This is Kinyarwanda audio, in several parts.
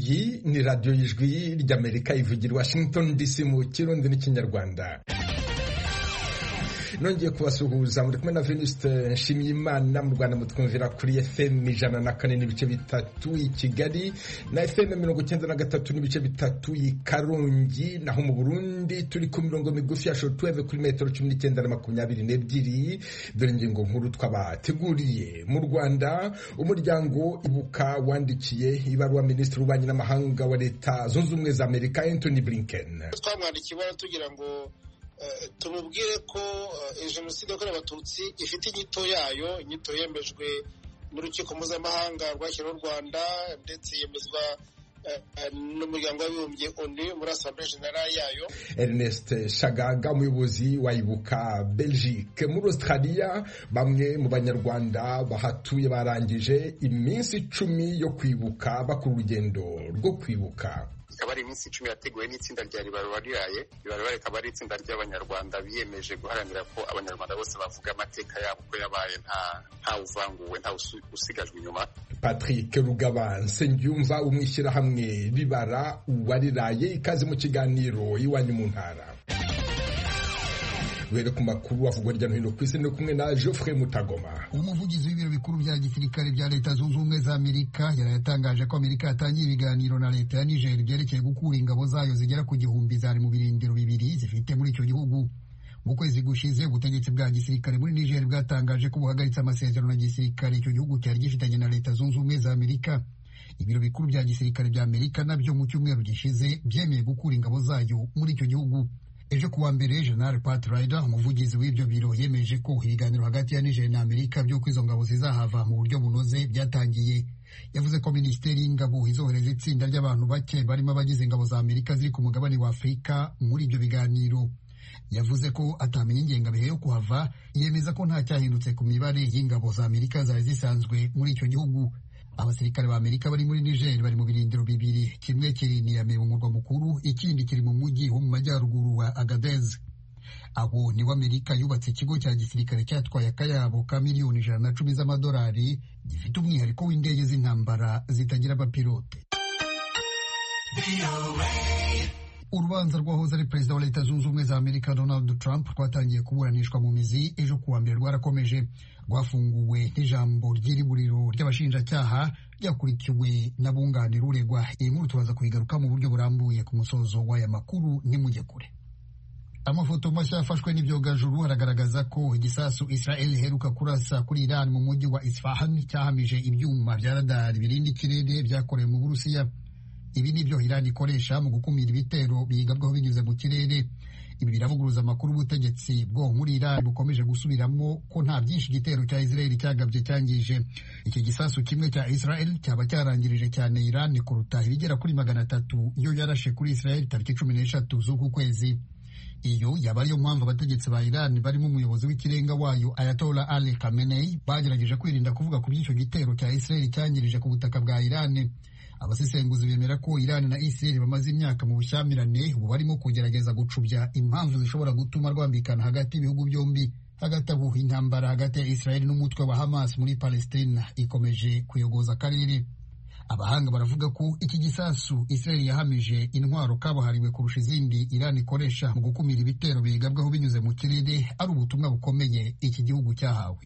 iyi ni radiyo y'ijwi ry'Amerika ivugira Washington DC mu Kirundi n'Ikinyarwanda. Nongeye kubasuhuza muri kumwe na Venuste Nshimiyimana. Mu Rwanda mutwumvira kuri FM 104.3 i Kigali na FM 93.3 i Karongi, naho mu Burundi turi ku mirongo migufi ya shortwave kuri metero 19 na 22. Dore ingingo nkuru twabateguriye. Mu Rwanda umuryango Ibuka wandikiye ibaruwa Minisitiri w'Ububanyi n'Amahanga wa Leta Zunze Ubumwe za Amerika Anthony Blinken. Twamwandikiye ibara tugira ngo tumubwire ko jenoside yakorewe abatutsi ifite inyito yayo, inyito yemejwe n'urukiko mpuzamahanga rwashyiriweho u Rwanda ndetse yemezwa n'umuryango w'abibumbye ONU muri Assemblée Générale yayo. Ernest Shagaga, umuyobozi wa Ibuka Belgique. Muri Australia bamwe mu banyarwanda bahatuye barangije iminsi 10 yo kwibuka bakora urugendo rwo kwibuka. Ikaba ari iminsi 10 yateguwe n'itsinda rya Ribarura Riraye. Ribarura rikaba ari itsinda ry'abanyarwanda biyemeje guharanira ko abanyarwanda bose bavuga amateka yabo ko yabaye nta uvanguwe, nta usigajwe inyuma. Patrick Rugaba Nsengiyumva umwishyirahamwe Ribara Uwariraye, ikaze mu kiganiro iwanyu mu ntara. Were ku makuru avugwa hirya no hino ku isi, no kumwe na Geoffrey Mutagoma. Umuvugizi w'ibiro bikuru bya gisirikare bya Leta Zunze Ubumwe za Amerika yaratangaje ko Amerika yatangiye ibiganiro na leta ya Niger byerekeye gukura ingabo zayo zigera ku 1000 zari mu birindiro bibiri zifite muri icyo gihugu. Mu kwezi gushize ubutegetsi bwa gisirikare muri Niger bwatangaje ko buhagaritse amasezerano ya gisirikare icyo gihugu cyari gifitanye na Leta Zunze Ubumwe za Amerika. Ibiro bikuru bya gisirikare bya Amerika nabyo mu cyumweru gishize byemeye gukura ingabo zayo muri icyo gihugu. Ejo kuwa mbere General Pat Ryder, umuvugizi w'ibyo biro, yemeje ko ibiganiro hagati ya Niger na Amerika byo kwizo ngabo zizahava mu buryo bunoze byatangiye. Yavuze ko Minisiteri y'Ingabo izohereza itsinda ry'abantu bake barimo abagize ingabo za Amerika ziri ku mugabane wa Afurika muri ibyo biganiro. Yavuze ko atamenya ingengabihe yo kuhava, yemeza ko nta cyahindutse ku mibare y'ingabo za Amerika zari zisanzwe muri icyo gihugu. Abasirikare ba Amerika bari muri Niger bari mu birindiro bibiri, kimwe kiri Niamey mu murwa mukuru, ikindi kiri mu mujyi wo mu majyaruguru wa Agadez. Aho niho Amerika yubatse ikigo cya gisirikare cyatwaye akayabo ka miliyoni 110 z'amadolari, gifite umwihariko w'indege z'intambara zitagira abapilote. Urubanza rwahoze ari perezida wa Leta Zunze Ubumwe za Amerika Donald Trump rwatangiye kuburanishwa mu mizi ejo kuwa mbere rwarakomeje. Rwafunguwe n'ijambo ry'iriburiro ry'abashinjacyaha ryakurikiwe n'abunganira uregwa. Iyi nkuru tubaza kuyigaruka mu buryo burambuye ku musozo w'aya makuru, nimujye kure. Amafoto mashya yafashwe n'ibyogajuru haragaragaza ko igisasu Israel iheruka kurasa kuri Iran mu mujyi wa Isfahan cyahamije ibyuma bya radari birinda ikirere byakorewe mu Burusiya. Ibi nibyo Iran ikoresha mu gukumira ibitero bigabwaho binyuze mu kirere. Ibi biravuguruza amakuru ubutegetsi bwo muri Iran bukomeje gusubiramo ko nta byinshi igitero cya Israel cyagabye cyangije. Iki gisasu kimwe cya Israel cyaba cyarangirije cyane Iran kuruta ibigera kuri 300 iyo yarashe kuri Israel tariki 13 z'uku kwezi. Iyo yaba ariyo mpamvu abategetsi ba Iran barimo umuyobozi w'ikirenga wayo Ayatollah Ali Khamenei bagerageje kwirinda kuvuga ku by'icyo gitero cya Israel cyangirije ku butaka bwa Iran. Abasesenguzi bemera ko Iran na Israel bamaze imyaka mu bushyamirane, ubu barimo kugerageza gucubya impamvu zishobora gutuma rwambikana hagati y'ibihugu byombi. Hagati aho intambara hagati ya Israel n'umutwe wa Hamas muri Palestina ikomeje kuyogoza akarere. Abahanga baravuga ko iki gisasu Israel yahamije intwaro kabuhariwe kurusha izindi Iran ikoresha mu gukumira ibitero bigabwaho binyuze mu kirere ari ubutumwa bukomeye iki gihugu cyahawe.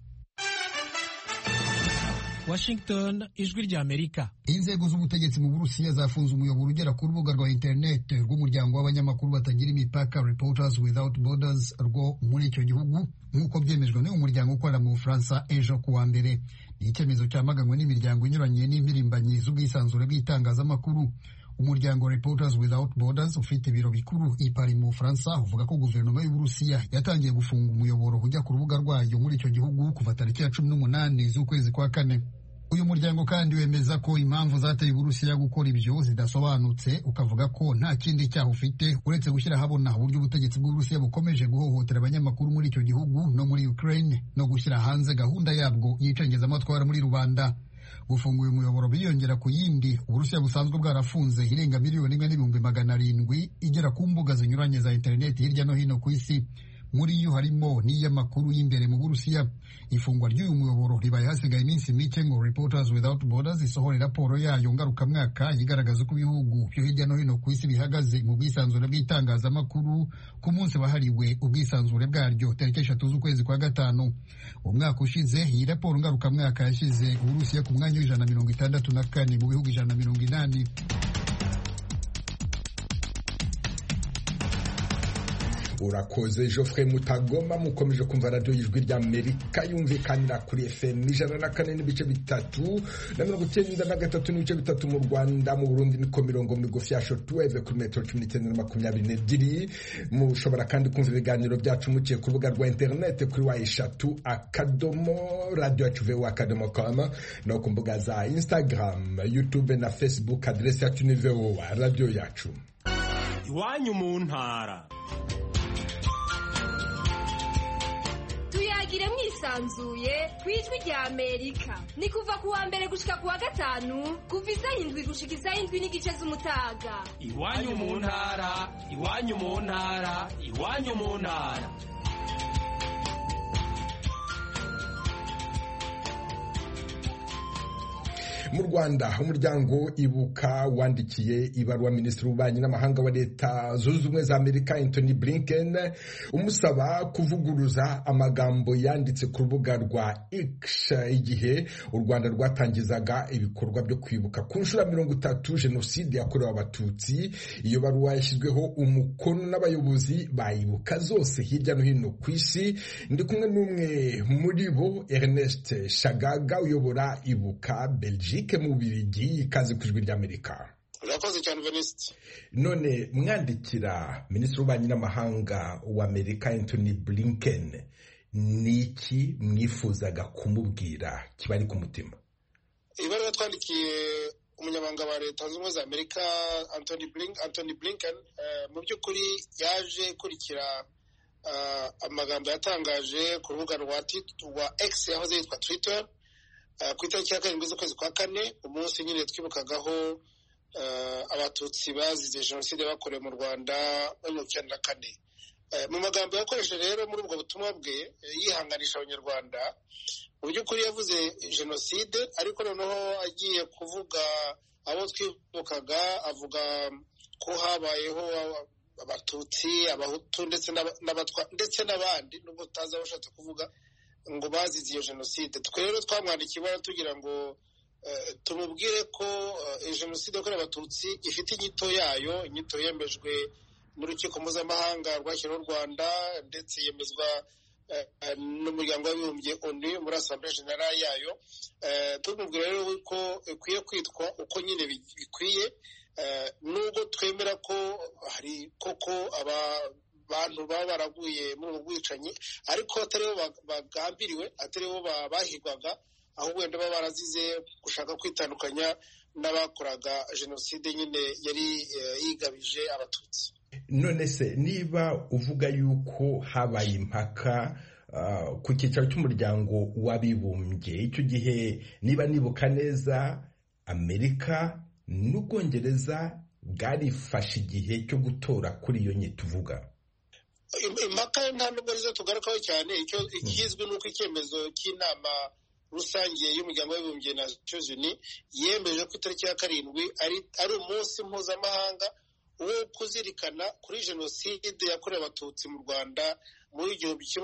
Washington, ijwi rya Amerika. Inzego z'ubutegetsi mu Burusiya zafunze umuyoboro ugera ku rubuga rwa internet rw'umuryango w'abanyamakuru batagira imipaka Reporters Without Borders rwo muri icyo gihugu, nk'uko byemejwe n'uyu muryango ukorera mu Bufaransa ejo kuwa mbere. Ni icyemezo cyamaganwe n'imiryango inyuranye n'impirimbanyi z'ubwisanzure bw'itangazamakuru. Umuryango Reporters Without Borders ufite ibiro bikuru i Paris mu Bufaransa uvuga ko guverinoma y'Uburusiya yatangiye gufunga umuyoboro ujya ku rubuga rwayo muri icyo gihugu kuva tariki ya 18 z'ukwezi kwa kane. Uyu muryango kandi wemeza ko impamvu zateye Uburusiya gukora ibyo zidasobanutse, ukavuga ko nta kindi cyaha ufite uretse gushyira habona uburyo ubutegetsi bw'Uburusiya bukomeje guhohotera abanyamakuru muri icyo gihugu no muri Ukraine no gushyira hanze gahunda yabwo y'icengezamatwara muri rubanda. Gufunga uyu muyoboro biyongera ku yindi Uburusiya busanzwe bwarafunze irenga 1,700,000 igera ku mbuga zinyuranye za internet hirya no hino ku isi. muri yo harimo n'iy'amakuru y'imbere mu Burusiya. Ifungwa ry'uyu muyoboro ribaye hasigaye iminsi mike ngo Reporters Without Borders isohore raporo yayo ngarukamwaka igaragaza uko ibihugu byo hirya no hino ku isi bihagaze mu bwisanzure bw'itangazamakuru ku munsi wahariwe ubwisanzure bwaryo tariki 3 z'ukwezi kwa gatanu. Umwaka ushize iyi raporo ngarukamwaka yashyize Uburusiya ku mwanya w'164 mu bihugu 180. Urakoze Geoffrey Mutagoma. Mukomeje kumva radio y'Ijwi ry'Amerika yumvikanira kuri FM 104 n'ibice bitatu na 93 n'ibice bitatu mu Rwanda. Mu Burundi niko mirongo migufi ya shortwave kuri metero 1922. Mushobora kandi kumva ibiganiro byacu muciye ku rubuga rwa internet kuri wa3.radio.com no ku mbuga za Instagram, YouTube na Facebook. Adresse yacu ni VOA radio yacu. Iwanyu mu ntara. Tuyagire mwisanzuye kwijwi rya Amerika. Ni kuva kuwa mbere gushika kuwa gatanu kuva 7 gushika 7 n'igice z'umutaga. Iwanyu mu ntara, iwanyu mu ntara, iwanyu mu ntara. Mu Rwanda umuryango Ibuka wandikiye ibaruwa Minisitiri w'Ububanyi n'Amahanga wa Leta Zunze Ubumwe za Amerika Anthony Blinken umusaba kuvuguruza amagambo yanditse ku rubuga rwa X igihe u Rwanda rwatangizaga ibikorwa byo kwibuka ku nshuro 30 Jenoside yakorewe Abatutsi. Iyo baruwa yashyizweho umukono n'abayobozi bayibuka zose hirya no hino ku isi. Ndi kumwe n'umwe muri bo, Ernest Shagaga uyobora Ibuka Belgique mu Bubiligi. Ikaze ku Ijwi ry'Amerika. Urakoze cyane Venuste. None mwandikira Minisitiri w'Ububanyi n'Amahanga wa Amerika Anthony Blinken, niki mwifuzaga kumubwira kibari ku mutima? Ibaruwa twandikiye umunyamabanga wa Leta Zunze Ubumwe za Amerika Anthony Blinken mu by'ukuri yaje kurikira amagambo yatangaje ku rubuga rwa X yahoze yitwa Twitter ku itariki ya 7 z'ukwezi kwa 4, umunsi nyine twibukagaho Abatutsi bazize Jenoside bakorewe mu Rwanda mu 1994. Mu magambo yakoresheje rero muri ubwo butumwa bwe yihanganisha Abanyarwanda, mu by'ukuri yavuze Jenoside, ariko noneho agiye kuvuga abo twibukaga avuga ko habayeho Abatutsi, Abahutu ndetse n'Abatwa ndetse n'abandi, nubwo tutazi abo ashatse kuvuga ngo bazize iyo Jenoside. Twe rero twamwandikiye ibara tugira ngo tumubwire ko Jenoside yakorewe Abatutsi ifite inyito yayo, inyito yemejwe n'urukiko mpuzamahanga rwashyiriweho u Rwanda ndetse yemezwa n'umuryango w'abibumbye ONU muri Assemblée Générale yayo. Tumubwira rero ko ikwiye kwitwa uko nyine bikwiye, nubwo twemera ko hari koko abantu baba baraguye muri ubu bwicanyi, ariko atari bo bagambiriwe, atari bo bahigwaga, ahubwo wenda baba barazize gushaka kwitandukanya n'abakoraga Jenoside nyine yari yigabije Abatutsi. None se niba uvuga yuko habaye impaka ku cyicaro cy'umuryango w'abibumbye, icyo gihe niba nibuka neza Amerika n'Ubwongereza bwarifashe igihe cyo gutora kuri iyo nyito uvuga. Impaka nta nubwo arizo tugarukaho cyane. Ikizwi nuko icyemezo cy'inama rusange y'umuryango w'abibumbye na Nations Unies yemeje ko itariki ya 7 ari umunsi mpuzamahanga wo kuzirikana kuri Jenoside yakorewe Abatutsi mu Rwanda muri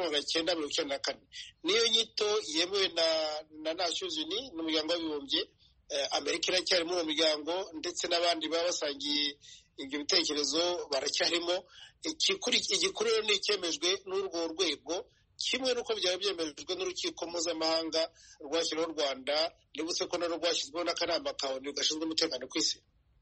1994. Niyo nyito yemewe na Nations Unies n'umuryango w'abibumbye. Amerika iracyari mu muryango ndetse n'abandi baba basangiye ibyo bitekerezo baracyarimo. Igikuru ni icyemejwe n'urwo rwego, kimwe n'uko byaba byemejwe n'urukiko mpuzamahanga rwashyiriweho u Rwanda, ndetse ko narwo rwashyizweho n'akanama ka ONU gashinzwe umutekano ku isi.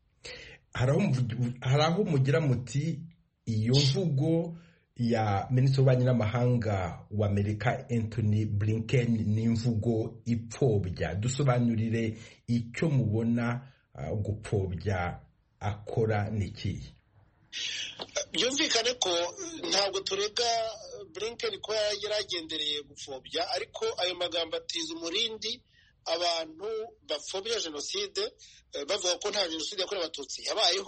Hari aho mugira muti iyo mvugo ya Minisitiri w'Ububanyi n'Amahanga wa Amerika Anthony Blinken ni imvugo ipfobya. Dusobanurire icyo mubona gupfobya akora niki. Byumvikane ko ntabwo turega Blinken ko yaragendereye gupfobya, ariko ayo magambo atiza umurindi abantu bapfobya Jenoside bavuga ko nta Jenoside yakorewe Abatutsi yabayeho,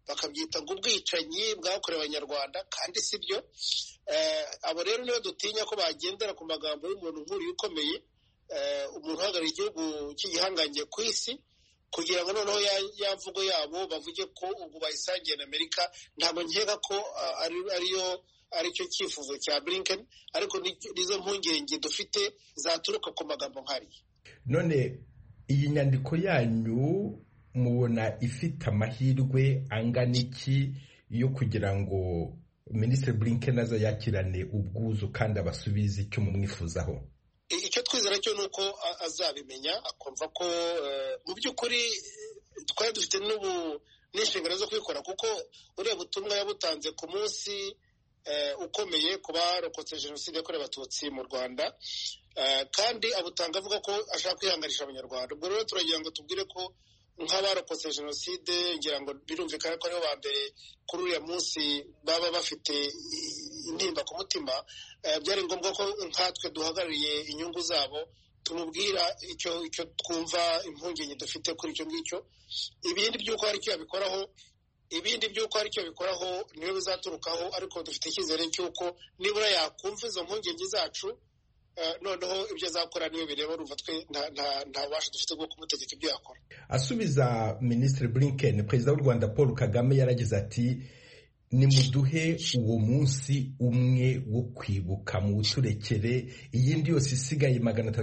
bakabyita ngo ubwicanyi bwakorewe abanyarwanda kandi si byo. Abo rero niyo dutinya ko bagendera ku magambo y'umuntu nk'uriya ukomeye, umuntu uhagarariye igihugu cy'igihangange ku isi, kugira ngo noneho ya mvugo yabo bavuge ko ubu bayisangiye na Amerika. Ntabwo nkeka ko aricyo cyifuzo cya Blinken, ariko nizo mpungenge dufite zaturuka ku magambo nk'ariya. None iyi nyandiko yanyu mubona ifite amahirwe angana iki yo kugira ngo Minisitiri Blinken aza yakirane ubwuzu kandi abasubize icyo mumwifuzaho? Icyo twizera cyo ni uko azabimenya, akumva ko mu by'ukuri twari dufite n'inshingano zo kubikora, kuko uriya butumwa yabutanze ku munsi ukomeye ku barokotse jenoside yakorewe abatutsi mu Rwanda, kandi abutanga avuga ko ashaka kwihanganisha abanyarwanda. Ubwo rero turagira ngo tubwire ko nk'abarokotse jenoside, ngira ngo birumvikana ko aribo ba mbere kuri uriya munsi baba bafite intimba ku mutima. Byari ngombwa ko nkatwe duhagarariye inyungu zabo tumubwira icyo twumva impungenge dufite kuri icyo ngicyo. Ibindi by'uko hari icyo yabikoraho niyo bizaturukaho, ariko dufite icyizere cy'uko nibura yakumva izo mpungenge zacu, noneho ibyo azakora niyo bireba. Urumva twe nta bubasha dufite bwo kumutegeka ibyo yakora. Asubiza Minisitiri Blinken, Perezida w'u Rwanda Paul Kagame yaragize ati nimuduhe uwo munsi umwe wo kwibuka, muwuturekere, iyindi yose isigaye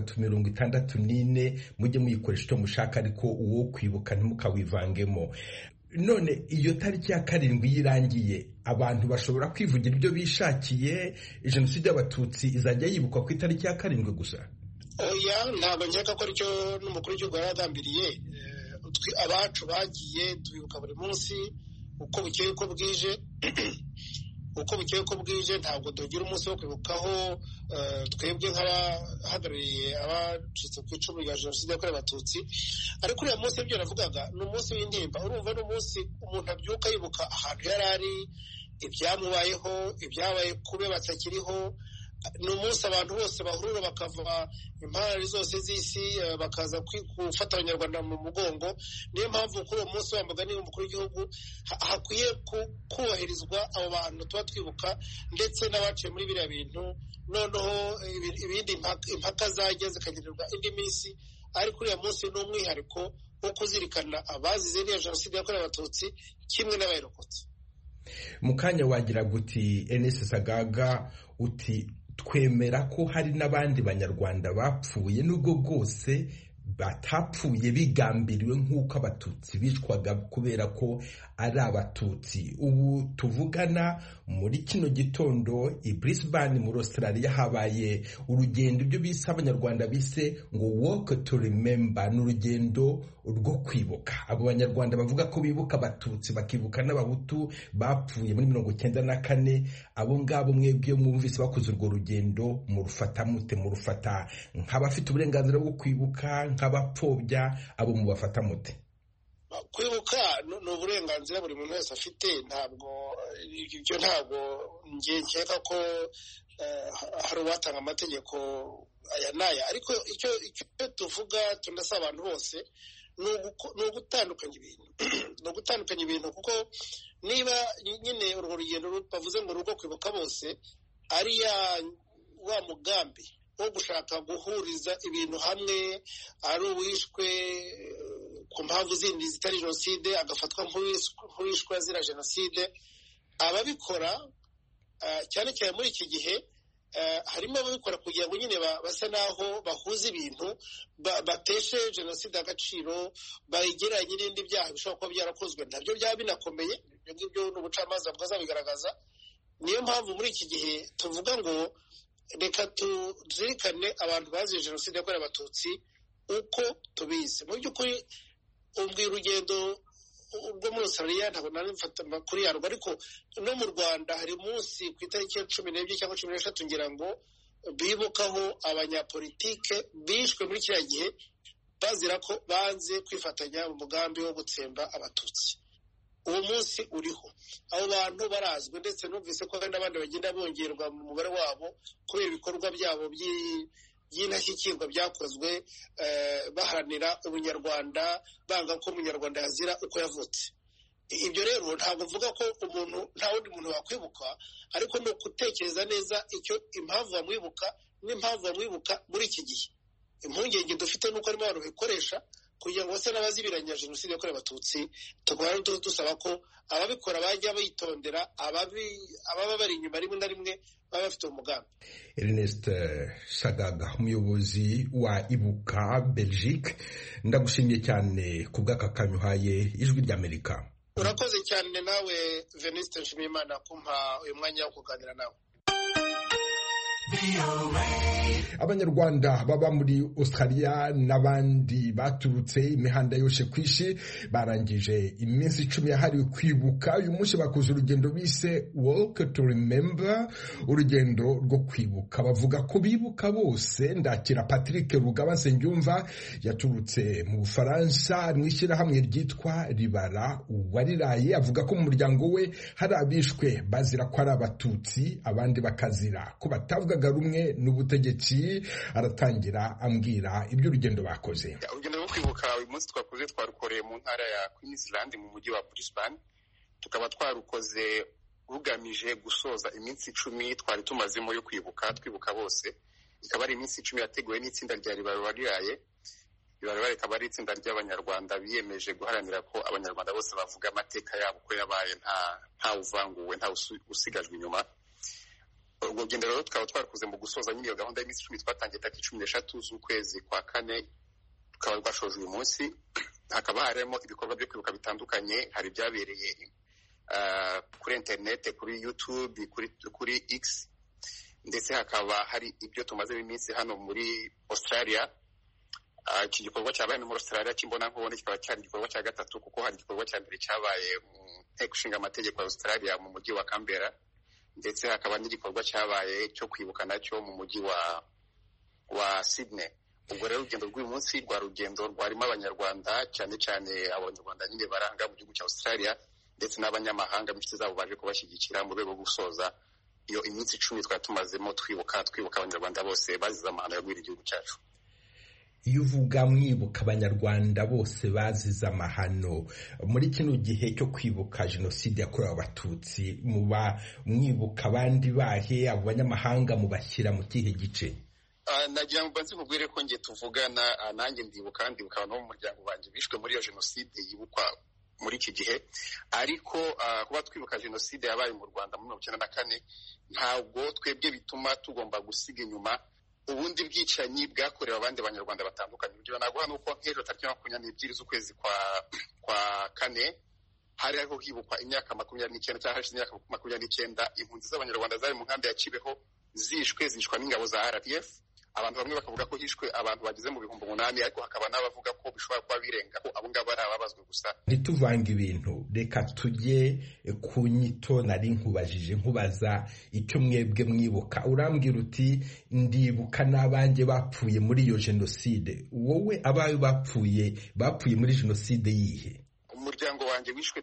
364 mujye muyikoresha icyo mushaka, ariko uwo kwibuka ntimukawivangemo. None iyo tariki ya 7 yirangiye, abantu bashobora kwivugira ibyo bishakiye, jenoside y'abatutsi izajya yibukwa ku itariki ya 7 gusa? Oya, ntabwo nkeka ko aricyo n'umukuru w'igihugu yaragambiriye. Abacu bagiye tubibuka buri munsi uko bukeye ko bwije, ntabwo tugira umunsi wo kwibukaho twebwe nk'abahagarariye abacitse ku icumu rya jenoside yakorewe abatutsi. Ariko uriya munsi ibyo navugaga ni umunsi w'intimba. Urumva ni umunsi umuntu abyuka yibuka ahantu yari ari, ibyamubayeho, ibyabaye kube batakiriho. Ni umunsi abantu bose bahurura bakava impande zose z'isi bakaza gufata abanyarwanda mu mugongo. Niyo mpamvu kuri uwo munsi wambaga niba umukuru w'igihugu hakwiye kubahirizwa abo bantu tuba twibuka, ndetse n'abaciye muri biriya bintu. Noneho ibindi impaka zajya zikagirirwa indi minsi, ariko uriya munsi ni umwihariko wo kuzirikana abazize n'iyo jenoside yakorewe abatutsi kimwe n'abayirokotse. Mu kanya wagira guti Enes Sagaga, uti twemera ko hari n'abandi banyarwanda bapfuye, nubwo bwose batapfuye bigambiriwe nk'uko abatutsi bicwaga kubera ko ari abatutsi. Ubu tuvugana muri kino gitondo i Brisbane muri Australia habaye urugendo, ibyo bise abanyarwanda bise ngo walk to remember, n'urugendo rwo kwibuka. Abo banyarwanda bavuga ko bibuka abatutsi bakibuka n'abahutu bapfuye muri 1994. Abo ngabo mwebwe mwumvise bakoze urwo rugendo, murufata mute? Murufata nk'abafite uburenganzira bwo kwibuka, nk'abapfobya? Abo mubafata mute? Kwibuka ni uburenganzira buri muntu wese afite. Ntabwo nkeka ko hari uwatanga amategeko aya n'aya, ariko icyo tuvuga tunasaba abantu bose ni ugutandukanya ibintu, kuko niba nyine urwo rugendo bavuze ngo rugo kwibuka bose ari wa mugambi wo gushaka guhuriza ibintu hamwe, ari uwishwe ku mpamvu zindi zitari jenoside agafatwa nk'uwishwe azira jenoside. Ababikora cyane cyane muri iki gihe harimo ababikora kugira ngo nyine basa naho bahuza ibintu, bateshe jenoside agaciro, bayigeranye n'ibindi byaha bishobora kuba byarakozwe, nabyo byaba binakomeye. Ibyo ngibyo n'ubucamanza bwazabigaragaza. Niyo mpamvu muri iki gihe tuvuga ngo reka tuzirikane abantu bazize jenoside yakorewe abatutsi uko tubizi. Mu by'ukuri ubwira urugendo ubwo muri Australia ntabwo nabifata kuri yarwo, ariko no mu Rwanda hari umunsi ku itariki ya 12 cyangwa 13 ngira ngo bibukaho abanyapolitike bishwe muri kiriya gihe bazira ko banze kwifatanya mu mugambi wo gutsemba abatutsi. Uwo munsi uriho, abo bantu barazwe, ndetse numvise ko hari n'abandi bagenda bongerwa mu mubare wabo kubera ibikorwa byabo by'indashyikirwa byakozwe baharanira ubunyarwanda, banga ko umunyarwanda yazira uko yavutse. ibyo rero ntabwo mvuga ko umuntu nta wundi muntu wakwibuka, ariko ni ukutekereza neza icyo impamvu bamwibuka n'impamvu bamwibuka muri iki gihe. Impungenge dufite nuko harimo abantu bikoresha kugira ngo base n'abazibiranya jenoside yakorewe abatutsi, tukaba dusaba ko ababikora bajya bitondera, ababa bari inyuma rimwe na rimwe baba bafite umugambi. Ernest Sagaga, umuyobozi wa Ibuka Belgique, ndagushimiye cyane ku bw'aka kanya uhaye Ijwi ry'Amerika. Urakoze cyane nawe Venuste Nshimiyimana kumpa uyu mwanya wo kuganira nawe. Abanyarwanda baba muri Australia n'abandi baturutse imihanda yose ku isi barangije iminsi 10 yahariwe kwibuka. Uyu munsi bakoze urugendo bise Walk to Remember, urugendo rwo kwibuka. Bavuga ko bibuka bose. Ndakira Patrick Rugaba Nsengiyumva yaturutse mu Bufaransa mu ishyirahamwe ryitwa Ribara Uwariraye. Avuga ko mu muryango we hari abishwe bazira ko ari abatutsi, abandi bakazira ko batavuga rumwe n'ubutegetsi. Aratangira ambwira ibyo urugendo bakoze. Urugendo rwo kwibuka uyu munsi twakoze twarukoreye mu ntara ya Queensland mu mujyi wa Brisbane. Tukaba twarukoze rugamije gusoza iminsi 10 twari tumazemo yo twibuka bose. Ikaba ari iminsi 10 yateguwe n'itsinda rya Ribara Uwariraye. Ribara ikaba ari itsinda ry'abanyarwanda biyemeje guharanira ko abanyarwanda bose bavuga amateka yabo ko yabaye nta uvanguwe, nta usigajwe inyuma. Urwo rugendo rero tukaba twarukoze mu gusoza nyine iyo gahunda y'iminsi 10 twatangiye tariki 13 z'ukwezi kwa kane, tukaba rwashoje uyu munsi. Hakaba harimo ibikorwa byo kwibuka bitandukanye, hari byabereye kuri internet, kuri YouTube, kuri X, ndetse hakaba hari ibyo tumaze iminsi hano muri Australia. Iki gikorwa cyabaye muri Australia kimbona nkubone kikaba cyari igikorwa cya gatatu, kuko hari igikorwa cya mbere cyabaye mu nteko ishinga amategeko ya Australia mu mujyi wa Canberra, ndetse hakaba n'igikorwa cyabaye cyo kwibuka nacyo mu mujyi wa Sydney. Ubwo rero urugendo rw'uyu munsi rwa rugendo rwarimo abanyarwanda, cyane cyane abanyarwanda nyine baranga mu gihugu cya Australia, ndetse n'abanyamahanga inshuti zabo baje kubashyigikira mu rwego rwo gusoza iyo iminsi 10 twari tumazemo twibuka abanyarwanda bose bazize amahano yagwira igihugu cyacu. Iyo uvuga mwibuka abanyarwanda bose bazize amahano muri kino gihe cyo kwibuka jenoside yakorewe abatutsi, muba mwibuka abandi bahe, abo banyamahanga mubashyira mu kihe gice? Nagira ngo banze mubwire ko ngiye tuvugana nanjye ndibuka abantu bo mu muryango wanjye bishwe muri iyo jenoside yibukwa muri iki gihe. Ariko kuba twibuka jenoside yabaye mu Rwanda muri 1994 ntabwo twebwe bituma tugomba gusiga inyuma ubundi bwicanyi bwakorewe abandi banyarwanda batandukanye. Urugero naguha nuko nk'ejo tariki 22 z'ukwezi kwa kane hari aho hibukwa imyaka 29 cyangwa hashize imyaka 29 impunzi z'abanyarwanda zari mu nkambi ya Kibeho zishwa n'ingabo za RPF. Abantu bamwe bakavuga ko hishwe abantu bageze mu 8,000, ariko hakaba n'abavuga ko bishobora kuba birenga ko abo ngabo ari ababazwe gusa. Ntituvanga ibintu, reka tujye ku nyito nari nkubajije nkubaza icyo mwebwe mwibuka. Urambwira uti ndibuka n'abanjye bapfuye muri iyo jenoside. Wowe abayo bapfuye muri jenoside yihe? Umuryango wanjye wishwe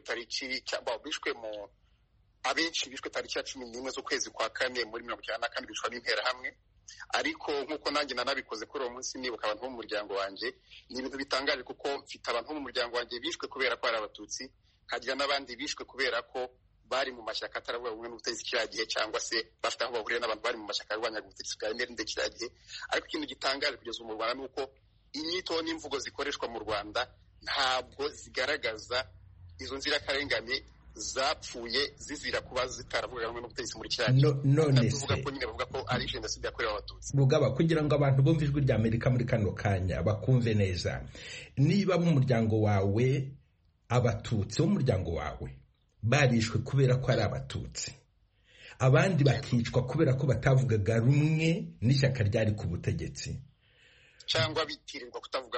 abenshi bishwe tariki ya 11 z'ukwezi kwa kane muri 1994 bishwa n'interahamwe. Ariko nk'uko nanjye nanabikoze kuri uwo munsi nibuka abantu bo mu muryango wanjye, ni ibintu bitangaje kuko mfite abantu bo mu muryango wanjye bishwe kubera ko ari abatutsi, hagira n'abandi bishwe kubera ko bari mu mashyaka ataravuga rumwe n'ubutegetsi kiriya gihe, cyangwa se bafite aho bahuriye n'abantu bari mu mashyaka arwanyaga ubutegetsi bwa NRD kiriya gihe. Ariko ikintu gitangaje kugeza ubu mu Rwanda ni uko inyito n'imvugo zikoreshwa mu Rwanda ntabwo zigaragaza izo nzirakarengane zapfuye zizira kuba zitaravuga rumwe n'ubutegetsi muri kiriya gihe. None se bavuga ko nyine bavuga ko ari jenoside yakorewe abatutsi. Rugaba, kugira ngo abantu bumve Ijwi ry'Amerika muri kano kanya bakumve neza, niba mu muryango wawe abatutsi bo mu muryango wawe barishwe kubera ko ari abatutsi, abandi bakicwa kubera ko batavugaga rumwe n'ishyaka ryari ku butegetsi, cyangwa bitirirwa kutavuga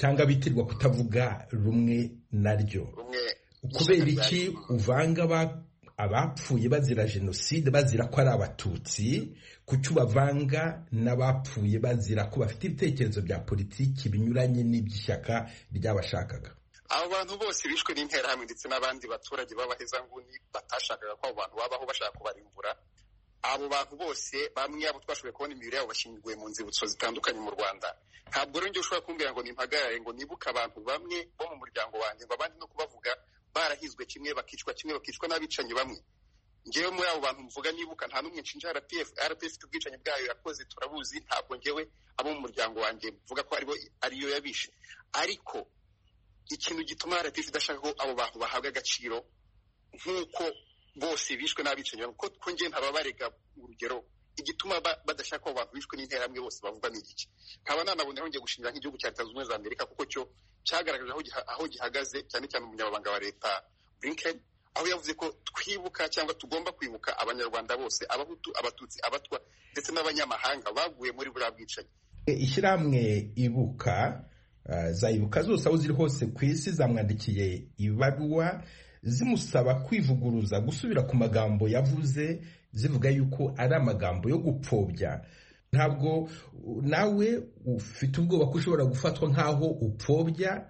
rumwe naryo, kubera iki uvanga abapfuye bazira jenoside bazira ko ari abatutsi, kuki ubavanga n'abapfuye bazira ko bafite ibitekerezo bya politiki binyuranye n'iby'ishyaka ryabashakaga? Abo bantu bose bishwe n'interahamwe ndetse n'abandi baturage b'abahezanguni batashakaga ko abo bantu babaho bashaka kubarimbura. Abo bantu bose bamwe abo twashoboye kubona imibiri yabo bashyinguye mu nzibutso zitandukanye mu Rwanda. Ntabwo rero njye ushobora kumbwira ngo nimpagarare ngo nibuke abantu bamwe bo mu muryango wanjye ngo abandi no kubavuga barahizwe kimwe bakicwa n'abicanyi bamwe. Ngewe muri abo bantu mvuga nibuka nta n'umwe nshinja RPF ifite ubwicanyi bwayo yakoze turabuzi, ntabwo ngewe abo mu muryango wanjye mvuga ko ariyo yabishe. Ariko ikintu gituma RPF idashaka ko abo bantu bahabwa agaciro nk'uko bose bishwe n'abicanyi ko ngewe ntababarega urugero igituma badashaka ko abantu bishwe n'interahamwe bose bavuga ni iki. Nkaba nanaboneho ngiye gushimira nk'igihugu cya Leta Zunze Ubumwe za Amerika kuko cyo cyagaragaje aho gihagaze, cyane cyane umunyamabanga wa leta Blinken, aho yavuze ko twibuka cyangwa tugomba kwibuka abanyarwanda bose, abahutu, abatutsi, abatwa ndetse n'abanyamahanga baguye muri buriya bwicanyi. Ishyirahamwe ibuka zayibuka zose aho ziri hose ku isi zamwandikiye ibaruwa zimusaba kwivuguruza, gusubira ku magambo yavuze, zivuga yuko ari amagambo yo gupfobya. Ntabwo nawe ufite ubwoba ko ushobora gufatwa nk'aho upfobya?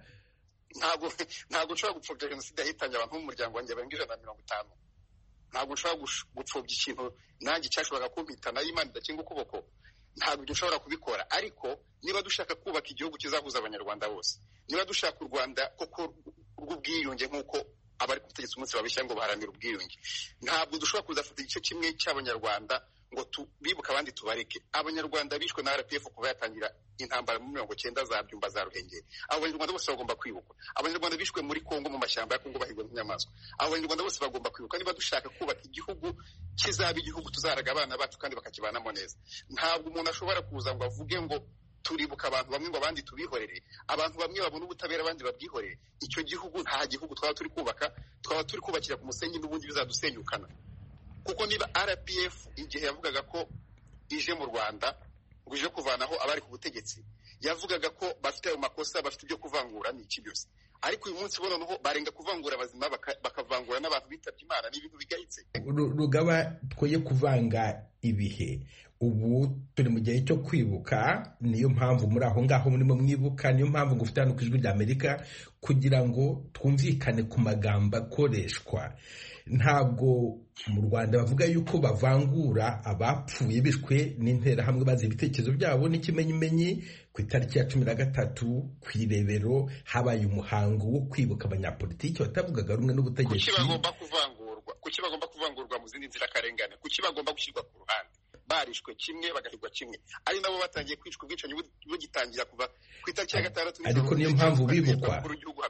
Ntabwo nshobora gupfobya jenoside yahitanye abantu mu muryango wanjye barenga 150. Ntabwo nshobora gupfobya ikintu nanjye cyashoboraga kumpitana y'Imana idakinga ukuboko. Ntabwo dushobora kubikora. Ariko niba dushaka kubaka igihugu kizahuza abanyarwanda bose, niba dushaka u Rwanda koko rw'ubwiyunge nk'uko abari ku butegetsi umunsi babishya ngo baharanira ubwiyunge, ntabwo dushobora kuzafata igice kimwe cy'abanyarwanda ngo bibuka abandi tubareke. Abanyarwanda bishwe na RPF kuva yatangira intambara mu 1990 za Byumba za Ruhengeri. Abanyarwanda bose bagomba kwibukwa. Abanyarwanda bishwe muri Kongo mu mashyamba ya Kongo bahigwa n'inyamaswa. Abanyarwanda bose bagomba kwibukwa niba dushaka kubaka igihugu kizaba igihugu tuzaraga abana bacu kandi bakakibanamo neza. Ntabwo umuntu ashobora kuza ngo avuge ngo turibuka abantu bamwe ngo abandi tubihorere, abantu bamwe babona ubutabera abandi babwihorere. Icyo gihugu nta gihugu twaba turi kubaka, twaba turi kubakira ku musenyi n'ubundi bizadusenyukana. Kuko niba RPF igihe yavugaga ko ije mu Rwanda ngo ije kuvanaho abari ku butegetsi, yavugaga ko bafite ayo makosa, bafite ibyo kuvangura n'iki byose. Ariko uyu munsi noneho barenga kuvangura abazima bakavangura n'abantu bitabye Imana, n'ibintu bigayitse. Rugaba, twoye kuvanga ibihe. Ubu turi mu gihe cyo kwibuka, niyo mpamvu muri aho ngaho murimo mwibuka, niyo mpamvu ngufite hano ku Ijwi ry'Amerika kugira ngo twumvikane ku magambo akoreshwa. Ntabwo mu Rwanda bavuga yuko bavangura abapfuye bishwe n'interahamwe bazi ibitekerezo byabo n'ikimenyimenyi. Ku itariki ya 13 ku Irebero habaye umuhango wo kwibuka abanyapolitiki batavugaga rumwe n'ubutegetsi. Kuki bagomba kuvangurwa mu zindi nzira karengane? Kuki bagomba gushyirwa ku ruhande? Barishwe kimwe bagahigwa kimwe, ari nabo batangiye kwicwa ubwicanyi bugitangira kuva ku itariki ya 6. Ariko niyo mpamvu bibukwa.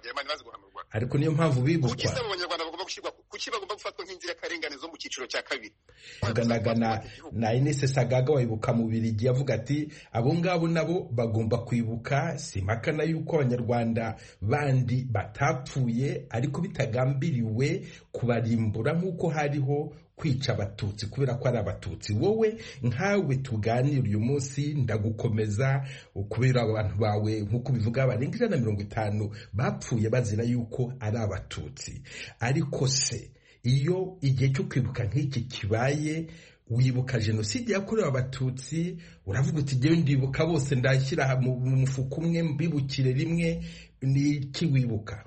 Ariko niyo mpamvu bibukwa. Kuki sabo abanyarwanda bagomba gushyirwa, kuki bagomba gufatwa nk'inzira karengane zo mu cyiciro cya kabiri? Ganagana na Ines Sagaga wayibuka mu Bubiligi yavuga ati abo ngabo nabo bagomba kwibuka. Simpakana yuko abanyarwanda bandi batapfuye ariko bitagambiriwe kubarimbura nk'uko hariho kwica abatutsi kubera ko ari abatutsi. Wowe nkawe tuganira uyu munsi ndagukomeza kubera abantu bawe nk'uko bivuga barenga 150 bapfuye bazira yuko ari abatutsi. Ariko se iyo igihe cyo kwibuka nk'iki kibaye, wibuka jenoside yakorewe abatutsi, uravuga uti jyewe ndibuka bose ndashyira mu mufuka umwe mbibukire rimwe, ni ki wibuka?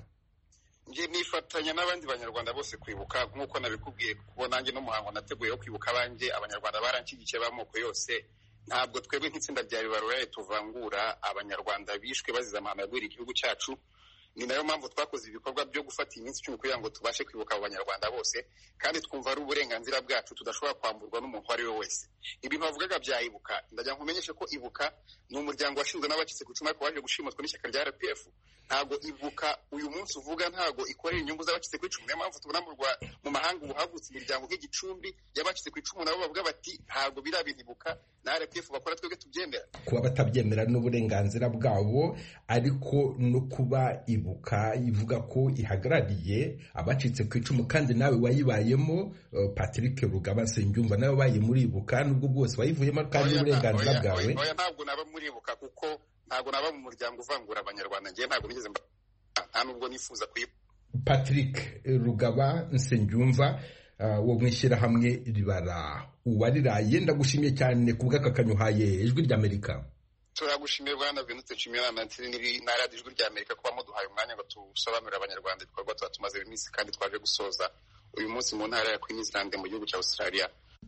Nje nifatanya n'abandi banyarwanda bose kwibuka nk'uko nabikubwiye, kuko nanjye n'umuhango nateguye wo kwibuka abanje abanyarwanda baranshyigikiye b'amoko yose. Ntabwo twebwe nk'itsinda rya Bibarura tuvangura abanyarwanda bishwe bazize amahano yagwira igihugu cyacu. Ni nayo mpamvu twakoze ibikorwa byo gufata iminsi 10 kugira ngo tubashe kwibuka abanyarwanda bose, kandi twumva ari uburenganzira bwacu tudashobora kwamburwa n'umuntu ari we wese. Ibintu bavugaga bya Ibuka, ndajya nkumenyeshe ko Ibuka ni umuryango washinzwe n'abacitse ku icumu ariko waje gushimutwa n'ishyaka rya RPF. Ntabwo Ibuka uyu munsi uvuga ntabwo ikorera inyungu z'abacitse ku icumu. Niyo mpamvu tubona mu mahanga ubu havutse imiryango nk'igicumbi y'abacitse ku icumu, nabo bavuga bati ntabwo biriya bintu Ibuka na RPF bakora twebwe tubyemera. Kuba batabyemera n'uburenganzira bwabo, ariko no kuba Ibuka ivuga ko ihagarariye abacitse ku icumu, kandi nawe wayibayemo. Patrick Rugaba Nsengiyumva nawe wabaye muri Ibuka, nubwo bwose wayivuyemo kandi uburenganzira bwawe. Ntabwo naba muri Ibuka kuko ntabwo naba mu muryango uvangura abanyarwanda. Ngiye ntabwo nigeze nta nubwo nifuza kuyiba. Patrick Rugaba Nsengiyumva wo mwishyirahamwe Ribara Uwariraye, ndagushimiye cyane ku bw'akakanyuhaye Ijwi ry'Amerika. Turagushimiye Bwana Venuste Nshimiyimana na Radio Ijwi ry'Amerika kuba muduhaye umwanya ngo tusobanurire abanyarwanda ibikorwa tumaze iminsi kandi twaje gusoza uyu munsi mu ntara ya Queensland mu gihugu cya Australia.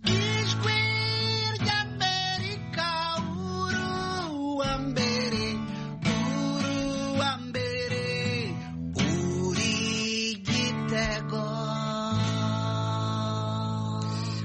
Ijwi ry'Amerika uruwa mbere uri gitego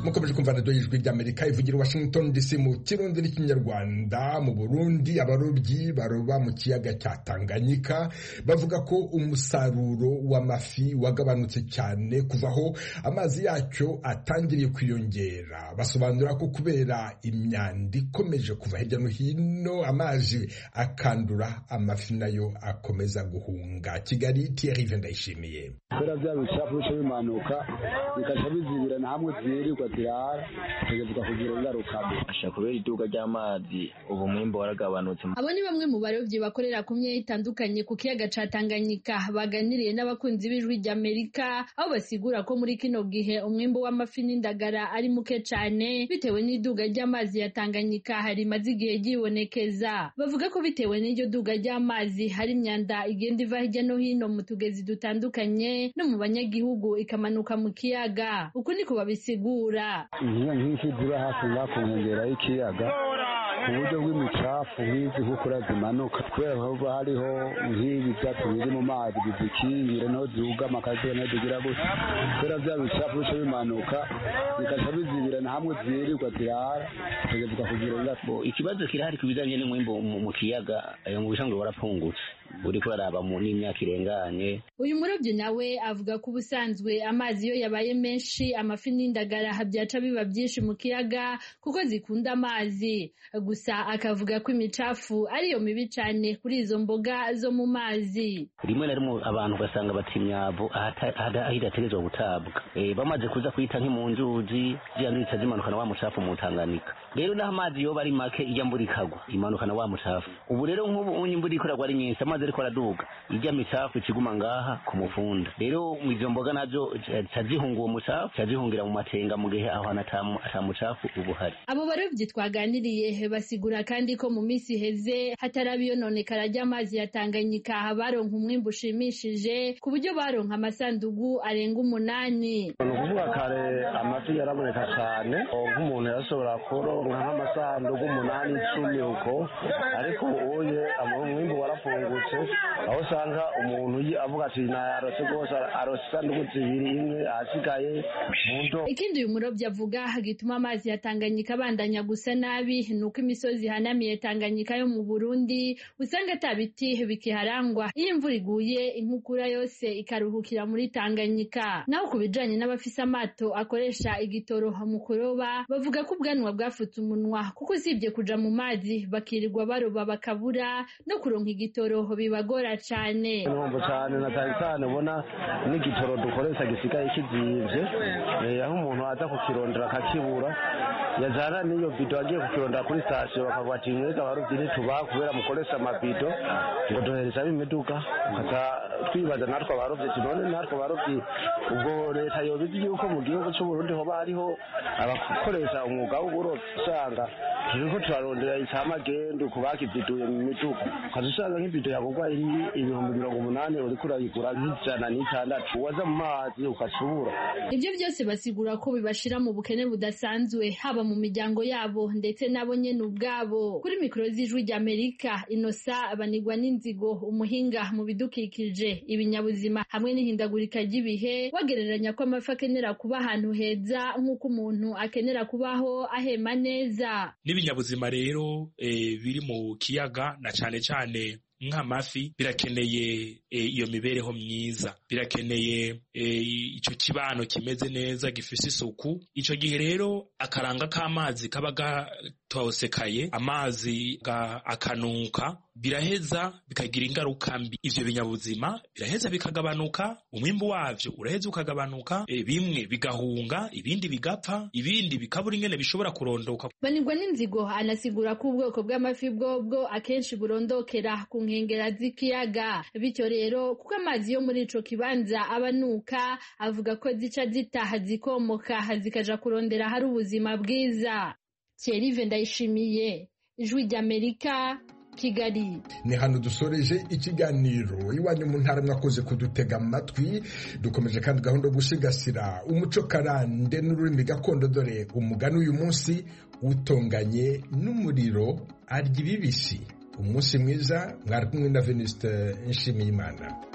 mukomeje kumva radiyo y'ijwi ry'Amerika ivugira i Washington DC mu Kirundi n'Ikinyarwanda. Mu Burundi abarobyi baroba mu kiyaga cya Tanganyika bavuga ko umusaruro w'amafi wagabanutse cyane kuvaho amazi yacyo atangiriye kwiyongera. Basobanura ko kubera imyanda ikomeje kuva hirya no hino amazi akandura, amafi nayo akomeza guhunga. Kigali, Thierry Vendayishimiye. Kubera bya bicafu bice bimanuka bikaca bizibirana hamwe zirirwa zirara kugeza kugira ingaruka mbi. Kubera iduka ry'amazi ubu mwimbo waragabanutse. Abo ni bamwe mu barovyi bakorera ku myanya itandukanye ku kiyaga ca Tanganyika baganiriye n'abakunzi b'ijwi ry'Amerika, aho basigura ko muri kino gihe umwimbo w'amafi n'indagara ari muke cane bitewe n'iduga ry'amazi ya Tanganyika hari maze igihe gibonekeza. Bavuga ko bitewe n'iryo duga ry'amazi hari imyanda igenda iva hirya no hino mu tugezi dutandukanye no mu banyagihugu ikamanuka mu kiyaga. Uku niko babisigura. Nk'iki ziba hafi ku nkengera y'ikiyaga ku buryo bw'imicafu nk'izi nk'ukura zimanuka kubera haba hariho nk'ibi byatsi biri mu mazi bizikingira naho zugama akazuba naho zigira gutya. Kubera bya bicafu bice bimanuka bikaca bizibirana hamwe zirirwa zirara kugeza kugira ingaruka. Ikibazo kirahari ku bijanye n'umwimbo mu kiyaga ayo mu bisanzwe warapfungutse uri kuraraba mu n'imyaka irenganye. Uyu murobyi nawe avuga ko ubusanzwe amazi yo yabaye menshi amafi n'indagara byaca biba byinshi mu kiyaga kuko zikunda amazi. Gusa akavuga ko imicafu ariyo mibi cyane kuri izo mboga zo mu mazi. Rimwe na rimwe abantu ugasanga bata imyavu aho idategerezwa gutabwa, bamaze kuza kuyita nk'imu nzuzi ziyanduritse zimanukana wa mucafu mu Tanganyika. Rero naho amazi yoba ari make ijya mbura ikagwa imanukana wa mucafu. Ubu rero nk'ubu imvura ikoragwa ari nyinshi amazi ariko araduga ijya micafu ikiguma ngaha ku mufunda. Rero mu izo mboga nazo zihunga uwo mucafu zihungira mu matenga mu gihe aho ata mucafu ubu hari. Abo barovyi twaganiriye basigura kandi ko mu minsi heze hatarabiyononekara ry'amazi ya Tanganyika baronka umwimbu ushimishije ku buryo baronka amasandugu arenga 8. Ni ukuvuga kare amafi yaraboneka cyane nk'umuntu yashobora kuronka nk'amasandugu 8-10 uko, ariko uye umwimbu warafungutse aho usanga umuntu avuga ati narose rwose arose isandugu 2 imwe asigaye mu ndo. Ikindi uyu murobyi avuga gituma amazi ya Tanganyika abandanya gusa nabi nuko imisozi hanamiye Tanganyika yo mu Burundi usanga atabiti bikiharangwa. Iyo imvura iguye inkukura yose ikaruhukira muri Tanganyika. Naho kubijanye n'abafisa amato akoresha igitoro mu kuroba bavuga ko ubwanwa bwafutse umunwa kuko usibye kuja mu mazi bakirirwa baroba bakabura no kuronka igitoro bibagora cyane. Numva cyane na cyane ubona n'igitoro dukoresha gisigaye kizivye, aho umuntu aza kukirondera akakibura yajana niyo bido agiye kukirondera kuri station bakavuga ati mwega barovyi ntituba kubera mukoresha amabido ngo dohereza imiduga. Kata twibaza natwe abarovyi none natwe abarovyi ubwo leta yobizi yuko mu gihugu cy'u Burundi hoba hariho abakoresha umwuga w'uburovyi usanga turiko turarondera icamagendu kubakividuye mu miduga ukazusanga nk'ibido yagurwa ibihumbi 80 uriko urayigura nk'J106 waza mu mazi ukacubura. Ibyo byose basigura ko bibashira mu bukene budasanzwe haba mu miryango yabo ndetse nabo nyene ubwabo. Kuri mikoro z'ijwi ry'Amerika, Innocent Banigwa n'inzigo umuhinga mu bidukikije ibinyabuzima hamwe n'ihindagurika ry'ibihe wagereranya ko amafi akenera kuba ahantu heza nk'uko umuntu akenera kubaho ahema neza. N'ibinyabuzima rero biri mu kiyaga na cane cane nk'amafi birakeneye iyo mibereho myiza, birakeneye ico kibano kimeze neza gifise isuku. Ico gihe rero akaranga k'amazi kaba gatosekaye, amazi akanuka, biraheza bikagira ingaruka mbi. Ivyo binyabuzima biraheza bikagabanuka, umwimbu wavyo uraheza ukagabanuka, bimwe bigahunga, ibindi bigapfa, ibindi bikabura ingene bishobora kurondoka. Banigwa n'inzigo anasigura ko ubwoko bw'amafi bwo akenshi burondokera ku nkengera z'ikiyaga. Bityo rero kuko amazi yo muri ico kibanza abanuka, avuga ko zica zitaha zikomoka zikaja kurondera hari ubuzima bwiza. Thierry Vendayishimiye, Ijwi ry'Amerika, Kigali. Ni hano dusoreje ikiganiro iwanyu mu ntara mwakoze kudutega amatwi. Dukomeje kandi gahunda yo gusigasira umuco karande n'ururimi gakondo, dore umugani uyu munsi utonganye n'umuriro arya ibibisi. Umunsi mwiza, mwari kumwe na Venuste Nshimiyimana.